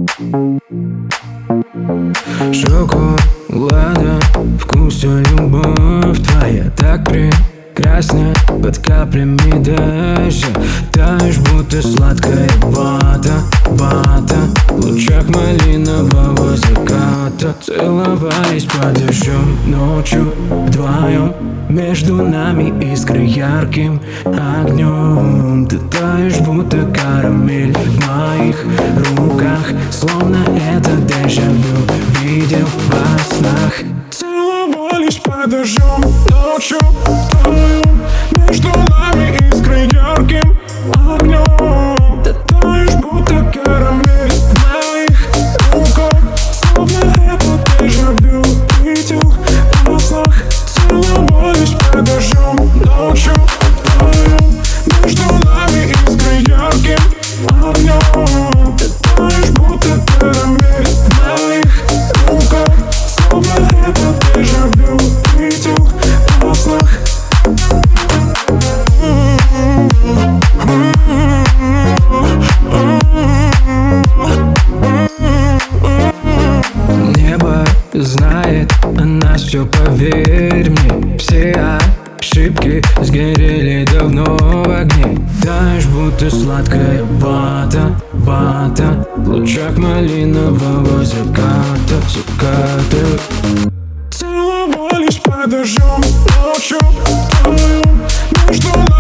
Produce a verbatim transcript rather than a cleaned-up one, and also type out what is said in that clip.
Шоколада, вкуса любовь твоя так прекрасна. Под каплями дождя таешь, будто сладкая вата, вата. В лучах малинового заката целовались под дождем ночью вдвоем. Между нами искры ярким огнем. Ты таешь, будто карамель в моих руках, словно это дежавю видел во снах. Целовались под дождем ночью вдвоем. Между нами искры ярким огнем. Ты таешь, будто карамель в моих руках, словно это дежавю видел во снах. Целовались под дождем ночью вдвоем. Между нами искры ярким огнем. Ты таешь, будто карамель в моих руках, словно это дежавю видел во снах. Небо знает о нас все, поверь мне. Все ошибки сгорели давно в огне. Таешь, будто сладкая вата, вата. В лучах малинового заката, заката. Целовались под дождем ночью вдвоем. Между